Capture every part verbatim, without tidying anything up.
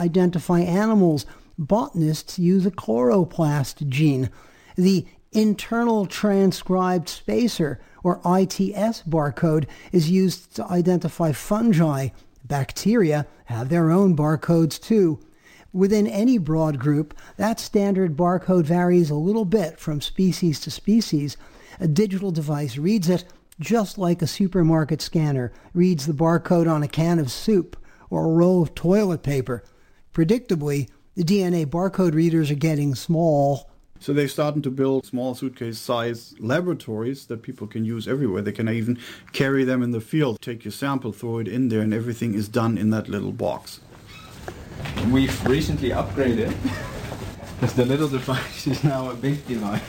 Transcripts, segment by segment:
identify animals. Botanists use a chloroplast gene. The internal transcribed spacer, or I T S barcode, is used to identify fungi. Bacteria have their own barcodes too. Within any broad group, that standard barcode varies a little bit from species to species. A digital device reads it just like a supermarket scanner reads the barcode on a can of soup or a roll of toilet paper. Predictably, the D N A barcode readers are getting small. So they're starting to build small suitcase-sized laboratories that people can use everywhere. They can even carry them in the field. Take your sample, throw it in there, and everything is done in that little box. We've recently upgraded because the little device is now a big device.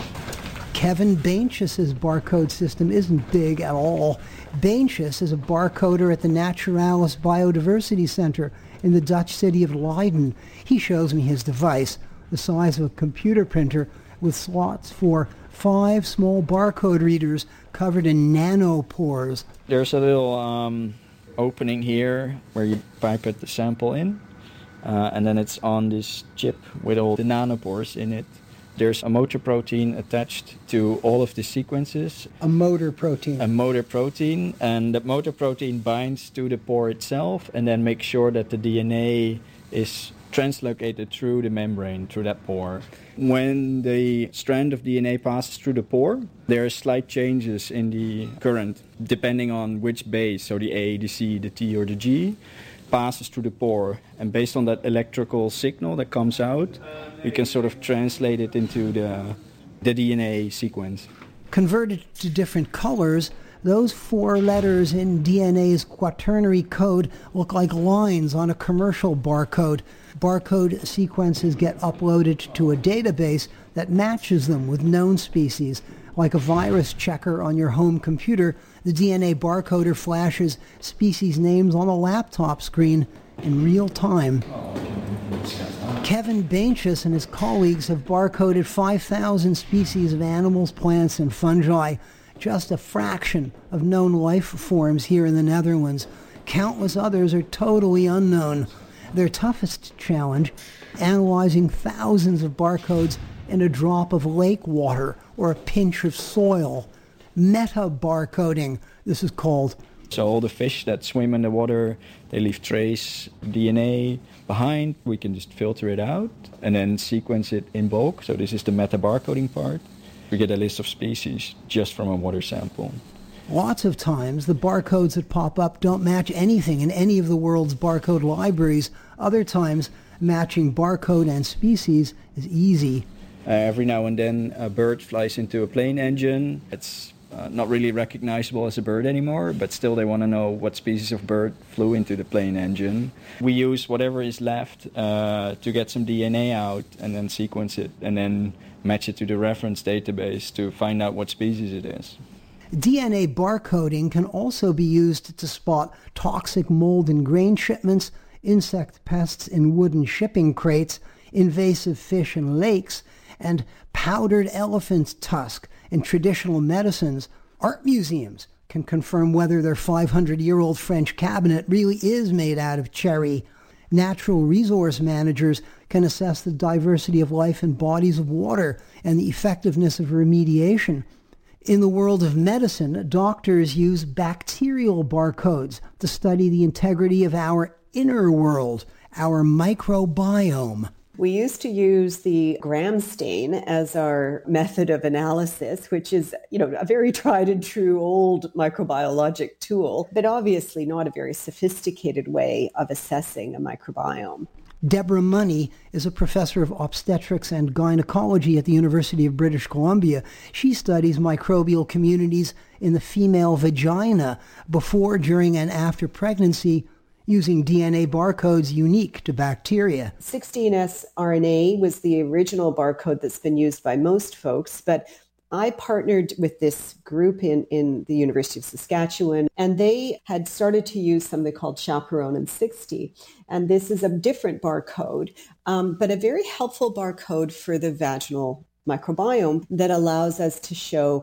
Kevin Baintjes' barcode system isn't big at all. Baintjes is a barcoder at the Naturalis Biodiversity Center in the Dutch city of Leiden. He shows me his device, the size of a computer printer, with slots for five small barcode readers covered in nanopores. There's a little um, opening here where you pipette the sample in, uh, and then it's on this chip with all the nanopores in it. There's a motor protein attached to all of the sequences. A motor protein. A motor protein, and the motor protein binds to the pore itself and then makes sure that the D N A is translocated through the membrane, through that pore. When the strand of D N A passes through the pore, there are slight changes in the current, depending on which base, so the A, the C, the T, or the G, passes through the pore. And based on that electrical signal that comes out, we can sort of translate it into the, the D N A sequence. Converted to different colors, those four letters in D N A's quaternary code look like lines on a commercial barcode. Barcode sequences get uploaded to a database that matches them with known species. Like a virus checker on your home computer, the D N A barcoder flashes species names on a laptop screen in real time. Kevin Baintjes and his colleagues have barcoded five thousand species of animals, plants, and fungi, just a fraction of known life forms here in the Netherlands. Countless others are totally unknown. Their toughest challenge, analyzing thousands of barcodes in a drop of lake water or a pinch of soil. Meta-barcoding, this is called. So all the fish that swim in the water, they leave trace D N A behind. We can just filter it out and then sequence it in bulk. So this is the meta-barcoding part. We get a list of species just from a water sample. Lots of times, the barcodes that pop up don't match anything in any of the world's barcode libraries. Other times, matching barcode and species is easy. Uh, every now and then, a bird flies into a plane engine. It's uh, not really recognizable as a bird anymore, but still they want to know what species of bird flew into the plane engine. We use whatever is left uh, to get some D N A out and then sequence it and then match it to the reference database to find out what species it is. D N A barcoding can also be used to spot toxic mold in grain shipments, insect pests in wooden shipping crates, invasive fish in lakes, and powdered elephant tusk in traditional medicines. Art museums can confirm whether their five hundred year old French cabinet really is made out of cherry. Natural resource managers can assess the diversity of life in bodies of water and the effectiveness of remediation. In the world of medicine, doctors use bacterial barcodes to study the integrity of our inner world, our microbiome. We used to use the gram stain as our method of analysis, which is, you know, a very tried and true old microbiologic tool, but obviously not a very sophisticated way of assessing a microbiome. Deborah Money is a professor of obstetrics and gynecology at the University of British Columbia. She studies microbial communities in the female vagina before, during, and after pregnancy, using D N A barcodes unique to bacteria. sixteen S R N A was the original barcode that's been used by most folks, but I partnered with this group in, in the University of Saskatchewan, and they had started to use something called Chaperonin sixty. And this is a different barcode, um, but a very helpful barcode for the vaginal microbiome that allows us to show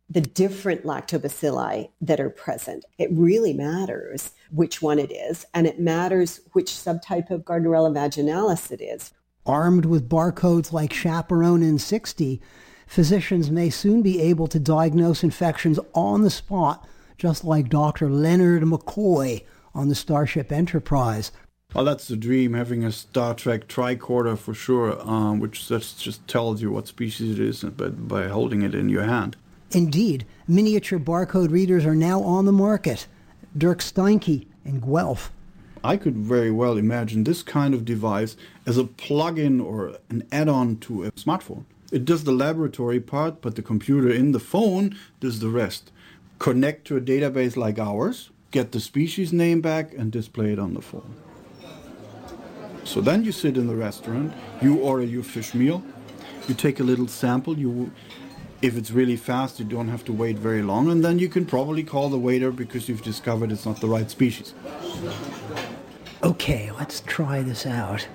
the different lactobacilli that are present. It really matters which one it is, and it matters which subtype of Gardnerella vaginalis it is. Armed with barcodes like Chaperone sixty, physicians may soon be able to diagnose infections on the spot, just like Doctor Leonard McCoy on the Starship Enterprise. Well, that's the dream, having a Star Trek tricorder for sure, um, which just, just tells you what species it is by, by holding it in your hand. Indeed, miniature barcode readers are now on the market. Dirk Steinke in Guelph. I could very well imagine this kind of device as a plug-in or an add-on to a smartphone. It does the laboratory part, but the computer in the phone does the rest. Connect to a database like ours, get the species name back, and display it on the phone. So then you sit in the restaurant, you order your fish meal, you take a little sample, you, if it's really fast, you don't have to wait very long, and then you can probably call the waiter because you've discovered it's not the right species. Okay, let's try this out.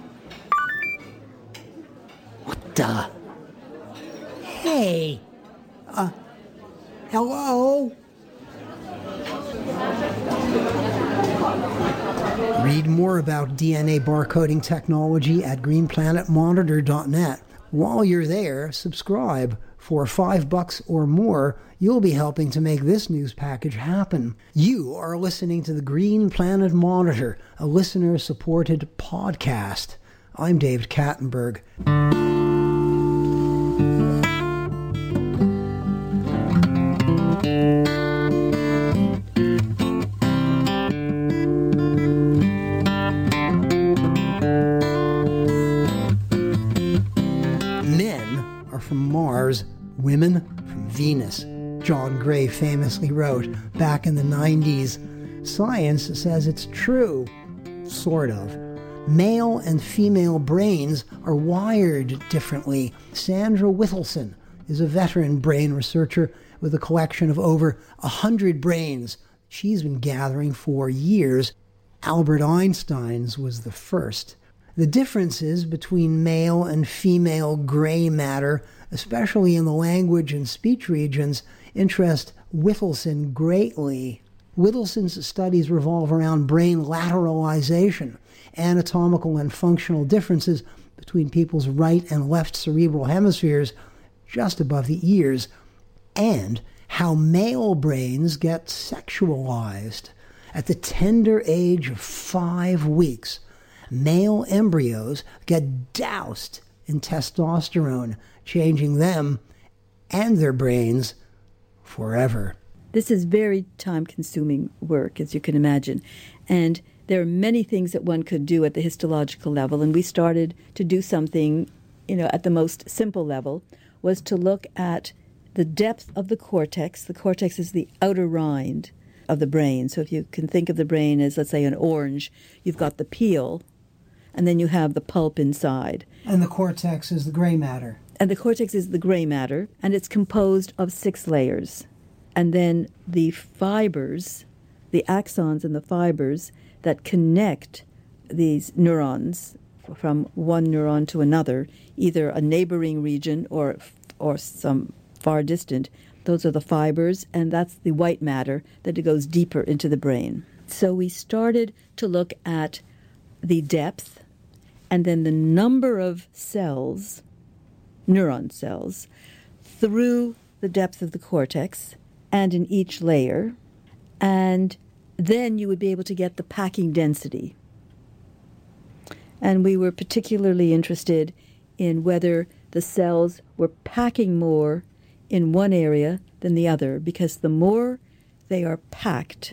What the? Hey! Uh, hello? Read more about D N A barcoding technology at green planet monitor dot net. While you're there, subscribe. For five bucks or more, you'll be helping to make this news package happen. You are listening to the Green Planet Monitor, a listener-supported podcast. I'm David Kattenberg. From Mars, women from Venus. John Gray famously wrote back in the nineties. Science says it's true. Sort of. Male and female brains are wired differently. Sandra Whittleson is a veteran brain researcher with a collection of over a hundred brains she's been gathering for years. Albert Einstein's was the first. The differences between male and female gray matter, especially in the language and speech regions, interest Whittleson greatly. Whittleson's studies revolve around brain lateralization, anatomical and functional differences between people's right and left cerebral hemispheres just above the ears, and how male brains get sexualized. At the tender age of five weeks, male embryos get doused in testosterone, changing them and their brains forever. This is very time-consuming work, as you can imagine, and there are many things that one could do at the histological level, and we started to do something, you know, at the most simple level, was to look at the depth of the cortex. The cortex is the outer rind of the brain. So if you can think of the brain as, let's say, an orange, you've got the peel, and then you have the pulp inside. And the cortex is the gray matter. And the cortex is the gray matter, and it's composed of six layers. And then the fibers, the axons and the fibers that connect these neurons from one neuron to another, either a neighboring region or or some far distant, those are the fibers, and that's the white matter that it goes deeper into the brain. So we started to look at the depth and then the number of cells, neuron cells, through the depth of the cortex and in each layer, and then you would be able to get the packing density. And we were particularly interested in whether the cells were packing more in one area than the other, because the more they are packed,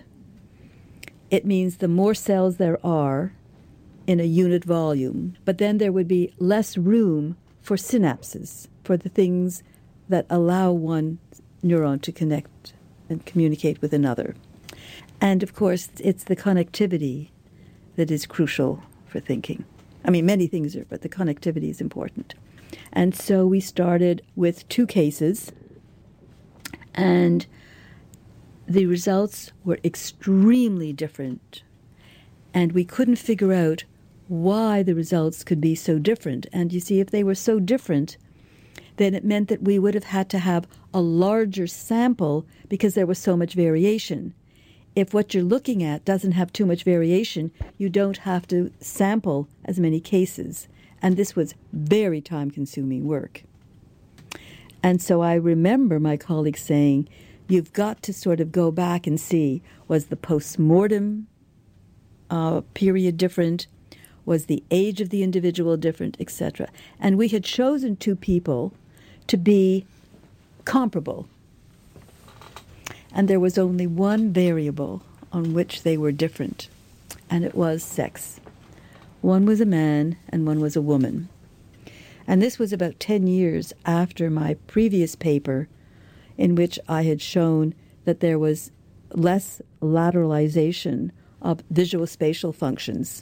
it means the more cells there are in a unit volume, but then there would be less room for synapses, for the things that allow one neuron to connect and communicate with another. And of course, it's the connectivity that is crucial for thinking. I mean, many things are, but the connectivity is important. And so we started with two cases, and the results were extremely different. And we couldn't figure out why the results could be so different. And you see, if they were so different, then it meant that we would have had to have a larger sample because there was so much variation. If what you're looking at doesn't have too much variation, you don't have to sample as many cases. And this was very time-consuming work. And so I remember my colleagues saying, you've got to sort of go back and see, was the post-mortem uh, period different? Was the age of the individual different, et cetera? And we had chosen two people to be comparable. And there was only one variable on which they were different, and it was sex. One was a man and one was a woman. And this was about ten years after my previous paper, in which I had shown that there was less lateralization of visuospatial functions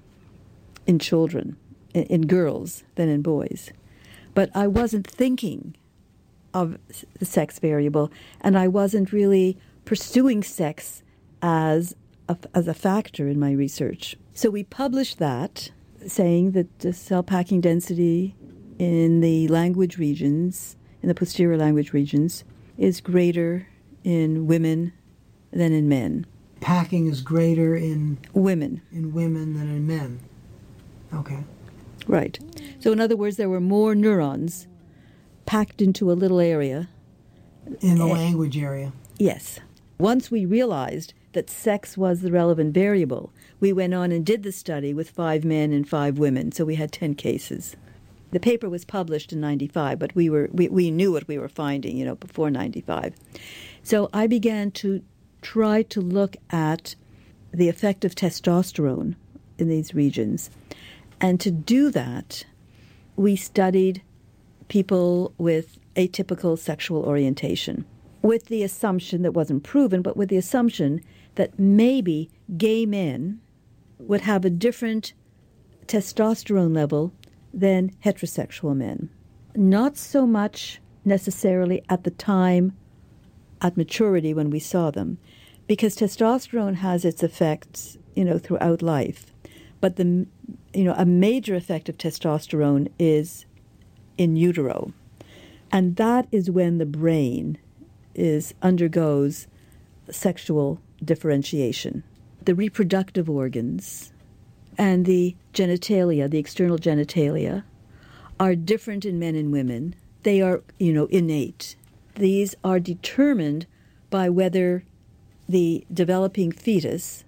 in children, in girls, than in boys. But I wasn't thinking of the sex variable, and I wasn't really pursuing sex as a, as a factor in my research. So we published that, saying that the cell packing density in the language regions, in the posterior language regions, is greater in women than in men. Packing is greater in women. In women than in men. Okay. Right. So in other words, there were more neurons packed into a little area. In the uh, language area. Yes. Once we realized that sex was the relevant variable, we went on and did the study with five men and five women, so we had ten cases. The paper was published in ninety-five, but we were we, we knew what we were finding, you know, before ninety-five. So I began to try to look at the effect of testosterone in these regions. And to do that, we studied people with atypical sexual orientation, with the assumption that wasn't proven, but with the assumption that maybe gay men would have a different testosterone level than heterosexual men. Not so much necessarily at the time, at maturity when we saw them, because testosterone has its effects, you know, throughout life. But the, you know, a major effect of testosterone is in utero. And that is when the brain is undergoes sexual differentiation. The reproductive organs and the genitalia, the external genitalia, are different in men and women. They are, you know, innate. These are determined by whether the developing fetus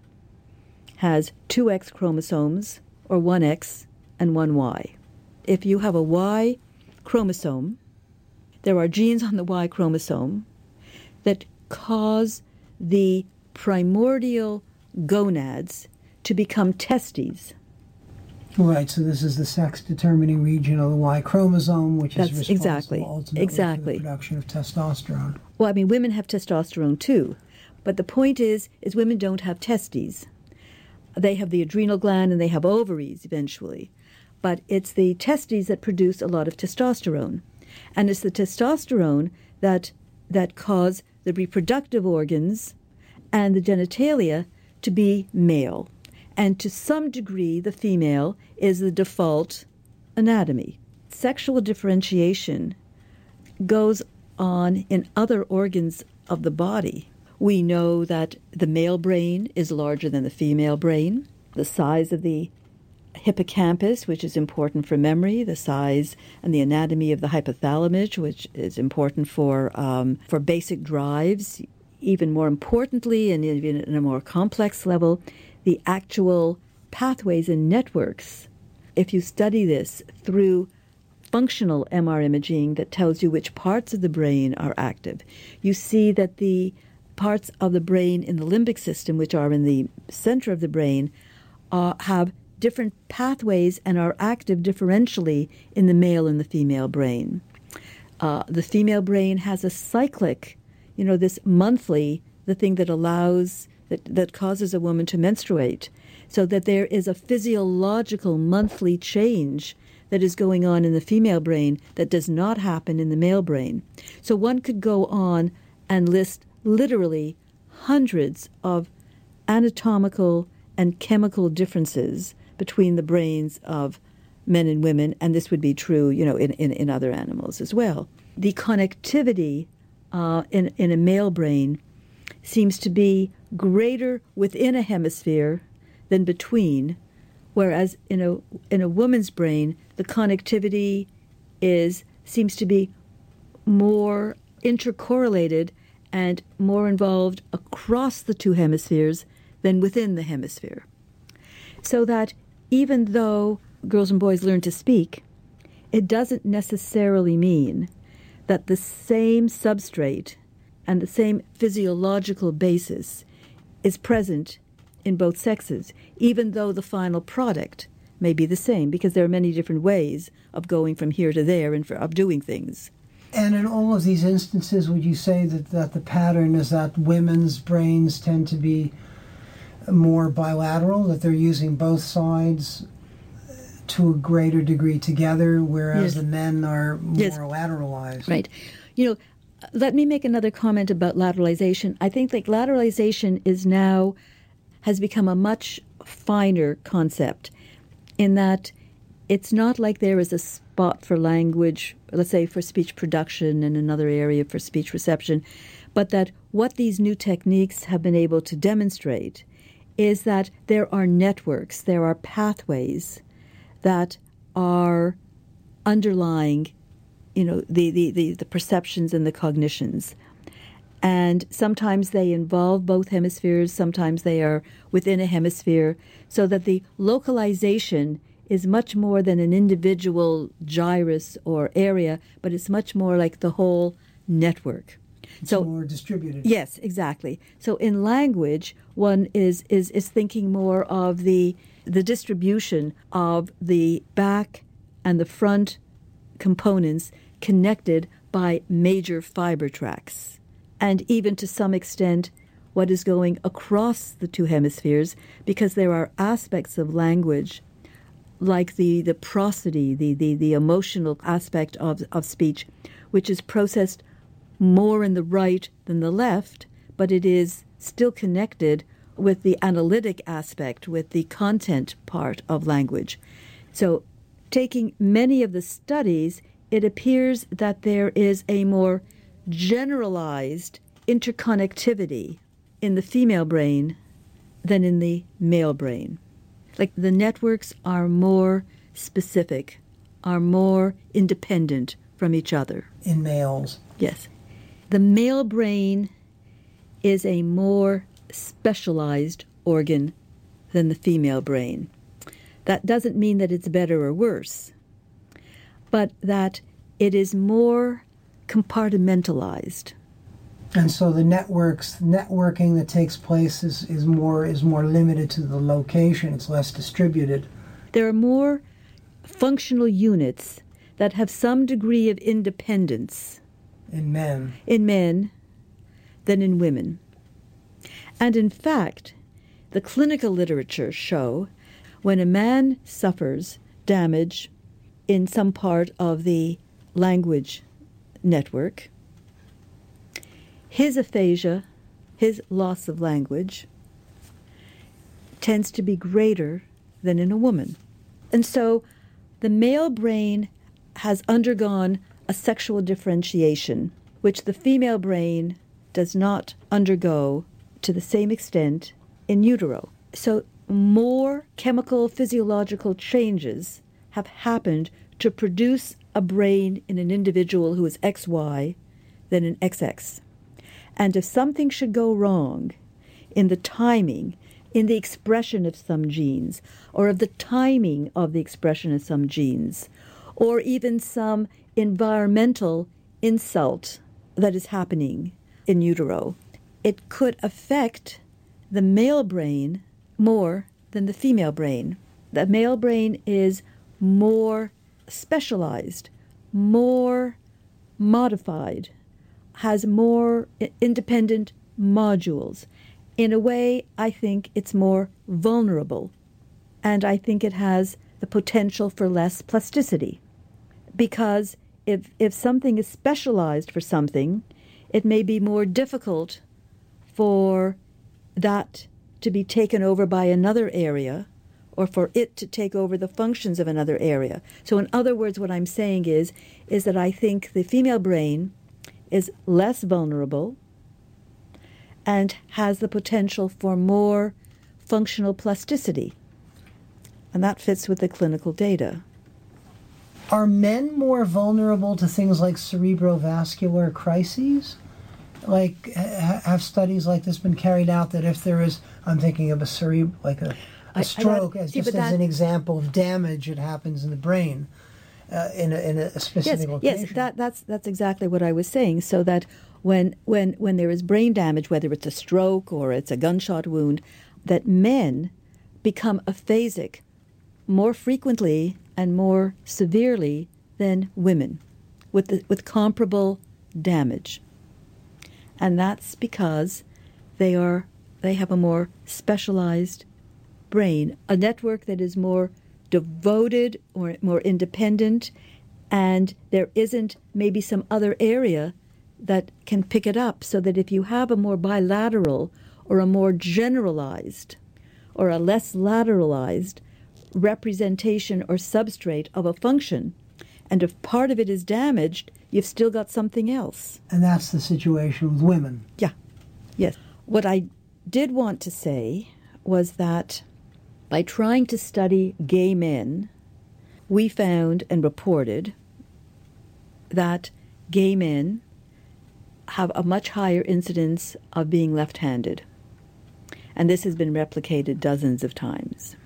has two X chromosomes or one X and one Y. If you have a Y chromosome, there are genes on the Y chromosome that cause the primordial gonads to become testes. Right, so this is the sex-determining region of the Y chromosome, which That's is responsible exactly, ultimately exactly. for the production of testosterone. Well, I mean, women have testosterone too, but the point is, is women don't have testes. They have the adrenal gland and they have ovaries eventually, but it's the testes that produce a lot of testosterone, and it's the testosterone that that cause the reproductive organs and the genitalia to be male. And to some degree, the female is the default anatomy. Sexual differentiation goes on in other organs of the body. We know that the male brain is larger than the female brain. The size of the hippocampus, which is important for memory, the size and the anatomy of the hypothalamus, which is important for um, for basic drives. Even more importantly, and even in a more complex level, the actual pathways and networks. If you study this through functional M R imaging that tells you which parts of the brain are active, you see that the parts of the brain in the limbic system, which are in the center of the brain, uh, have different pathways and are active differentially in the male and the female brain. Uh, the female brain has a cyclic, you know, this monthly, the thing that allows, that, that causes a woman to menstruate, so that there is a physiological monthly change that is going on in the female brain that does not happen in the male brain. So one could go on and list literally hundreds of anatomical and chemical differences between the brains of men and women, and this would be true, you know, in, in, in other animals as well. The connectivity uh, in, in a male brain seems to be greater within a hemisphere than between, whereas in a in a woman's brain, the connectivity is seems to be more intercorrelated and more involved across the two hemispheres than within the hemisphere. So that even though girls and boys learn to speak, it doesn't necessarily mean that the same substrate and the same physiological basis is present in both sexes, even though the final product may be the same, because there are many different ways of going from here to there and for, of doing things. And in all of these instances, would you say that, that the pattern is that women's brains tend to be more bilateral, that they're using both sides to a greater degree together, whereas yes. the men are more yes. lateralized? Right. You know, let me make another comment about lateralization. I think like lateralization is now, has become a much finer concept in that it's not like there is a spot for language, let's say for speech production and another area for speech reception, but that what these new techniques have been able to demonstrate is that there are networks, there are pathways that are underlying, you know, the, the, the, the perceptions and the cognitions. And sometimes they involve both hemispheres, sometimes they are within a hemisphere, so that the localization is much more than an individual gyrus or area, but it's much more like the whole network. It's so, more distributed. Yes, exactly. So in language, one is, is, is thinking more of the the distribution of the back and the front components connected by major fiber tracts. And even to some extent, what is going across the two hemispheres, because there are aspects of language like the, the prosody, the, the, the emotional aspect of, of speech, which is processed more in the right than the left, but it is still connected with the analytic aspect, with the content part of language. So taking many of the studies, it appears that there is a more generalized interconnectivity in the female brain than in the male brain. Like the networks are more specific, are more independent from each other. In males. Yes. The male brain is a more specialized organ than the female brain. That doesn't mean that it's better or worse, but that it is more compartmentalized. And so the networks, networking that takes place is, is more is more limited to the location. It's less distributed. There are more functional units that have some degree of independence in men in men than in women. And in fact, the clinical literature show when a man suffers damage in some part of the language network, his aphasia, his loss of language, tends to be greater than in a woman. And so the male brain has undergone a sexual differentiation, which the female brain does not undergo to the same extent in utero. So more chemical physiological changes have happened to produce a brain in an individual who is X Y than an X X. And if something should go wrong in the timing, in the expression of some genes, or of the timing of the expression of some genes, or even some environmental insult that is happening in utero, it could affect the male brain more than the female brain. The male brain is more specialized, more modified, has more independent modules. In a way, I think it's more vulnerable, and I think it has the potential for less plasticity. Because if if something is specialized for something, it may be more difficult for that to be taken over by another area or for it to take over the functions of another area. So in other words, what I'm saying is, is that I think the female brain is less vulnerable and has the potential for more functional plasticity. And that fits with the clinical data. Are men more vulnerable to things like cerebrovascular crises? Like, ha- have studies like this been carried out that if there is, I'm thinking of a cere- like a, a stroke, I, I, as just as an example of damage that happens in the brain uh, in, a, in a specific yes, location? Yes, that, that's that's exactly what I was saying. So that when when when there is brain damage, whether it's a stroke or it's a gunshot wound, that men become aphasic more frequently and more severely than women with the, with comparable damage. And that's because they are they have a more specialized brain, a network that is more devoted or more independent, and there isn't maybe some other area that can pick it up, so that if you have a more bilateral or a more generalized or a less lateralized representation or substrate of a function, and if part of it is damaged, you've still got something else. And that's the situation with women. Yeah, yes. What I did want to say was that by trying to study gay men, we found and reported that gay men have a much higher incidence of being left-handed. And this has been replicated dozens of times.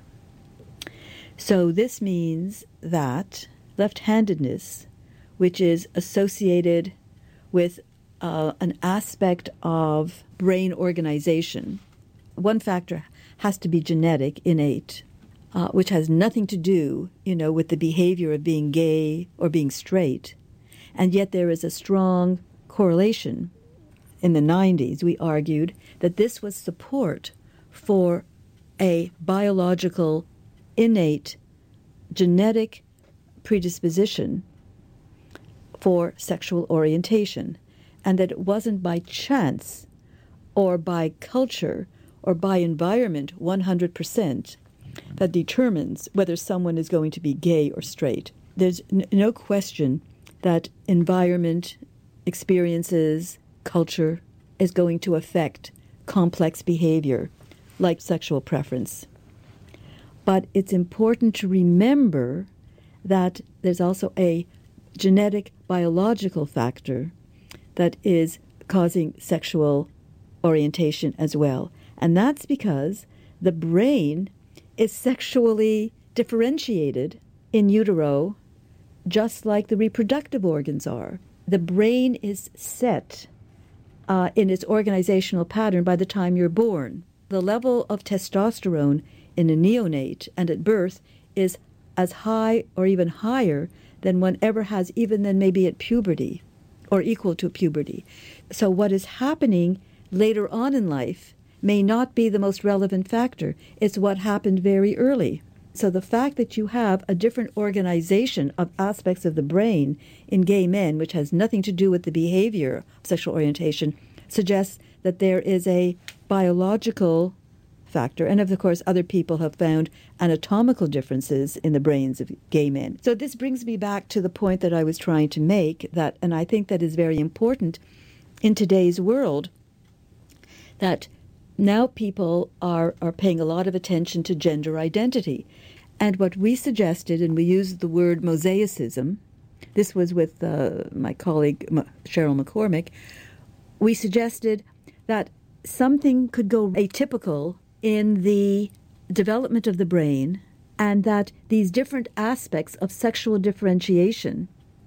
So this means that left-handedness, which is associated with uh, an aspect of brain organization, one factor has to be genetic, innate, uh, which has nothing to do, you know, with the behavior of being gay or being straight. And yet there is a strong correlation. In the nineties, we argued that this was support for a biological, innate, genetic predisposition for sexual orientation, and that it wasn't by chance or by culture or by environment one hundred percent that determines whether someone is going to be gay or straight. There's n- no question that environment, experiences, culture is going to affect complex behavior like sexual preference. But it's important to remember that there's also a genetic biological factor that is causing sexual orientation as well. And that's because the brain is sexually differentiated in utero, just like the reproductive organs are. The brain is set uh, in its organizational pattern by the time you're born. The level of testosterone in a neonate and at birth is as high or even higher than one ever has, even than maybe at puberty or equal to puberty. So what is happening later on in life may not be the most relevant factor. It's what happened very early. So the fact that you have a different organization of aspects of the brain in gay men, which has nothing to do with the behavior of sexual orientation, suggests that there is a biological factor. And of course, other people have found anatomical differences in the brains of gay men. So this brings me back to the point that I was trying to make, that, and I think that is very important in today's world, that now people are, are paying a lot of attention to gender identity. And what we suggested, and we used the word mosaicism, this was with uh, my colleague Cheryl McCormick, we suggested that something could go atypical in the development of the brain, and that these different aspects of sexual differentiation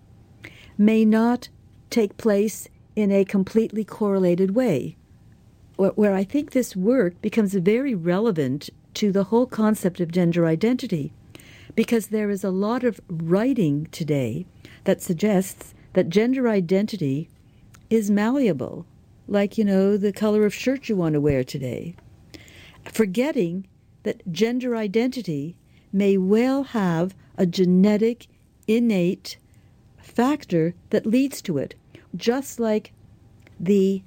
may not take place in a completely correlated way, where I think this work becomes very relevant to the whole concept of gender identity, because there is a lot of writing today that suggests that gender identity is malleable, like, you know, the color of shirt you want to wear today, forgetting that gender identity may well have a genetic, innate factor that leads to it, just like the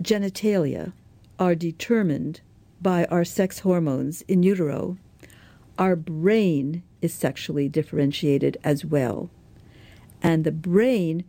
genitalia are determined by our sex hormones in utero. our brain is sexually differentiated as well. And the brain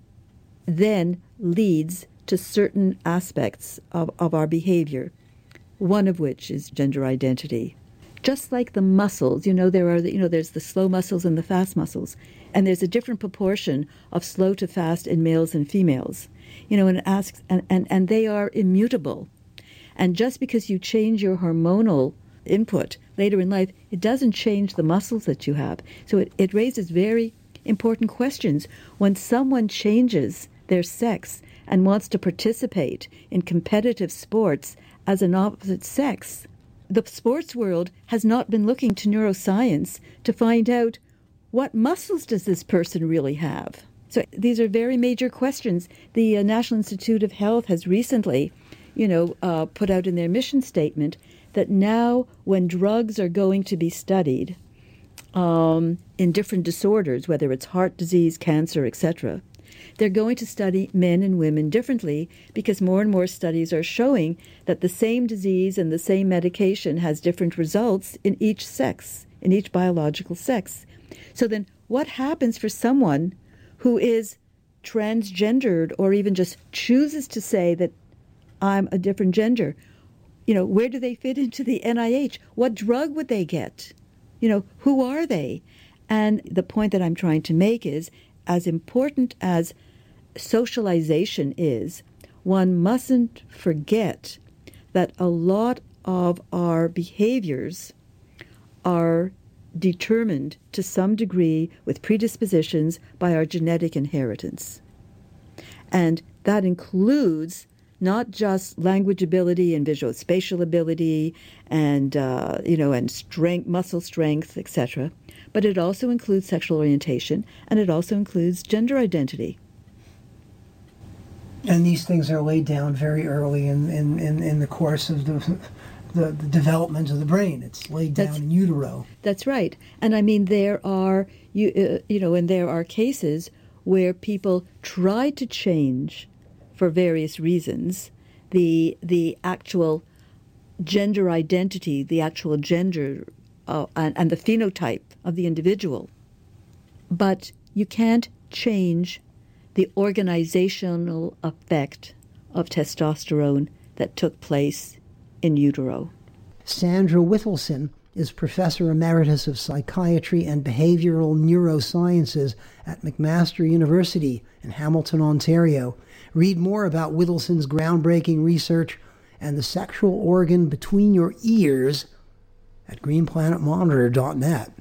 then leads to certain aspects of, of our behavior, one of which is gender identity. Just like the muscles, you know, there are the, you know, there's the slow muscles and the fast muscles, and there's a different proportion of slow to fast in males and females. You know, and it asks, and, and, and they are immutable. And just because you change your hormonal input later in life, it doesn't change the muscles that you have. So it, it raises very important questions. When someone changes their sex and wants to participate in competitive sports as an opposite sex, the sports world has not been looking to neuroscience to find out what muscles does this person really have. So these are very major questions. The uh, National Institute of Health has recently, you know, uh, put out in their mission statement that now when drugs are going to be studied um, in different disorders, whether it's heart disease, cancer, et cetera, they're going to study men and women differently because more and more studies are showing that the same disease and the same medication has different results in each sex, in each biological sex. So then what happens for someone who is transgendered or even just chooses to say that I'm a different gender? You know, where do they fit into the N I H? What drug would they get? You know, who are they? And the point that I'm trying to make is, as important as socialization is, one mustn't forget that a lot of our behaviors are determined to some degree with predispositions by our genetic inheritance. And that includes not just language ability and visual spatial ability and, uh, you know, and strength, muscle strength, et cetera, but it also includes sexual orientation, and it also includes gender identity. And these things are laid down very early in, in, in, in the course of the, the the development of the brain. It's laid down that's, in utero. That's right. And I mean, there are, you, uh, you know, and there are cases where people try to change, for various reasons, the the actual gender identity, the actual gender uh, and, and the phenotype of the individual. But you can't change the organizational effect of testosterone that took place in utero. Sandra Whittleson is Professor Emeritus of Psychiatry and Behavioral Neurosciences at McMaster University in Hamilton, Ontario. Read more about Whittleson's groundbreaking research and the sexual organ between your ears at green planet monitor dot net.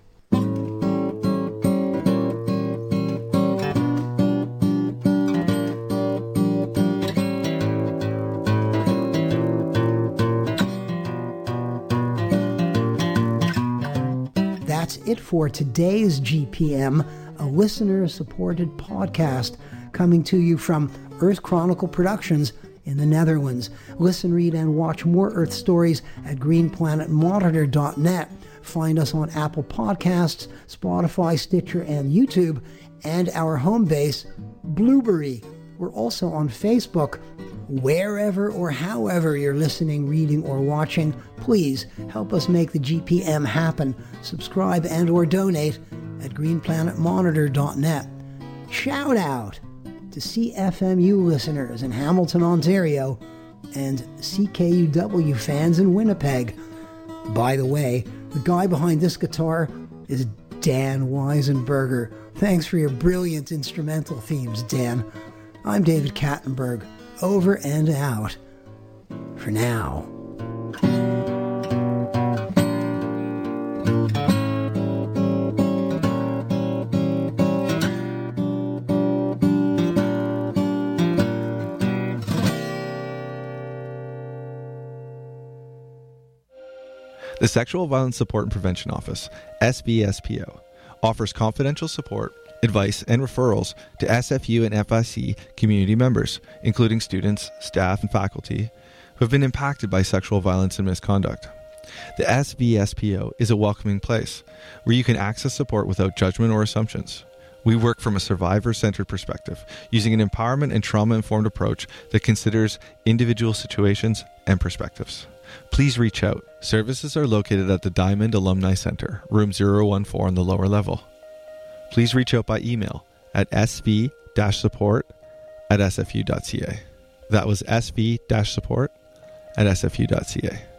That's it for today's G P M, a listener-supported podcast coming to you from Earth Chronicle Productions in the Netherlands. Listen, read, and watch more Earth stories at green planet monitor dot net. Find us on Apple Podcasts, Spotify, Stitcher, and YouTube, and our home base, Blueberry. We're also on Facebook. Wherever or however you're listening, reading, or watching, please help us make the G P M happen. Subscribe and or donate at green planet monitor dot net. Shout out to C F M U listeners in Hamilton, Ontario, and C K U W fans in Winnipeg. By the way, the guy behind this guitar is Dan Weisenberger. Thanks for your brilliant instrumental themes, Dan. I'm David Kattenberg. Over and out. For now. The Sexual Violence Support and Prevention Office, S V S P O, offers confidential support, advice, and referrals to S F U and F I C community members, including students, staff, and faculty who have been impacted by sexual violence and misconduct. The S V S P O is a welcoming place where you can access support without judgment or assumptions. We work from a survivor-centered perspective, using an empowerment and trauma-informed approach that considers individual situations and perspectives. please reach out. Services are located at the Diamond Alumni Center, room zero one four on the lower level. Please reach out by email at s v dash support at s f u dot c a. That was s v dash support at s f u dot c a.